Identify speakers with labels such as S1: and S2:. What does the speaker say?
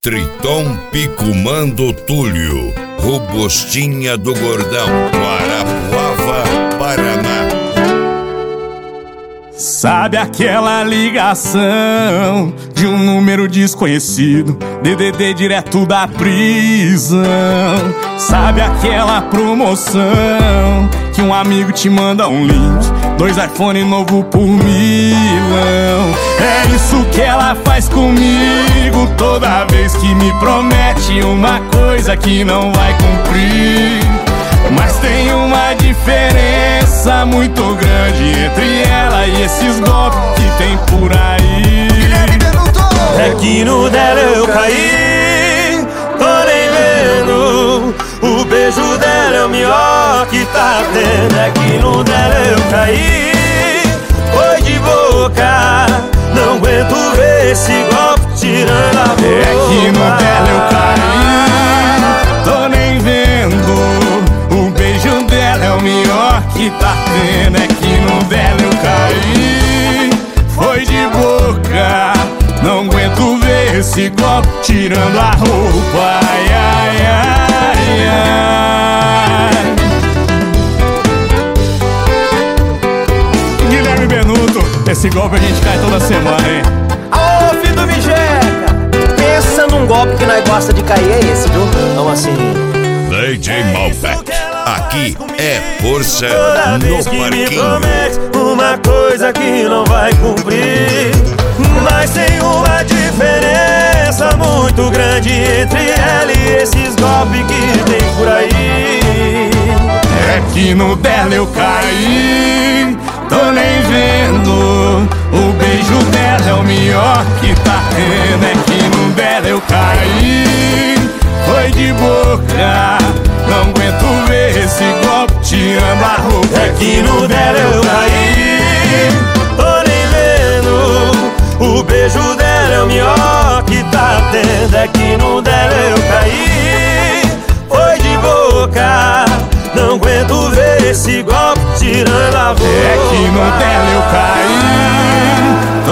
S1: Triton Picumando Túlio, Robostinha do Gordão, Guarapuava, Paraná.
S2: Sabe aquela ligação de um número desconhecido, DDD direto da prisão? Sabe aquela promoção que um amigo te manda um link, 2 iPhone novo por milão? É isso que ela faz comigo toda vez que me promete uma coisa que não vai cumprir. Mas tem uma diferença muito grande entre ela e esses golpes que tem por aí.
S3: É que no dela eu caí, tô nem vendo. O beijo dela é o melhor que tá tendo. É que no dela eu caí, foi de boca. Não aguento ver esse golpe tirando a boca.
S2: É que no dela eu caí, tô nem vendo. O beijo dela é o melhor que tá tendo. É que no dela eu caí, foi de boca. Não aguento ver esse golpe tirando a roupa. Ai, ai, ai, ai. Guilherme Benuto, esse golpe a gente cai toda semana, hein?
S4: Ô, filho do Mijeca, pensa num golpe que nós gosta de cair, é esse, viu? Então assim...
S1: DJ Malbec, aqui é força no parquinho.
S3: Uma coisa que não vai cumprir, mas tem uma diferença muito grande entre ela e esses golpes que tem por aí.
S2: É que no dela eu caí, tô nem vendo. O beijo dela é o melhor que tá tendo. É que no dela eu caí, foi de boca. Não aguento ver esse golpe tirando a roupa.
S3: É que no dela eu caí, tô nem vendo. O beijo dela é o melhor que tá tendo. É que no dela eu caí, foi de boca. Não aguento ver esse golpe tirando a roupa.
S2: É que no dela eu caí,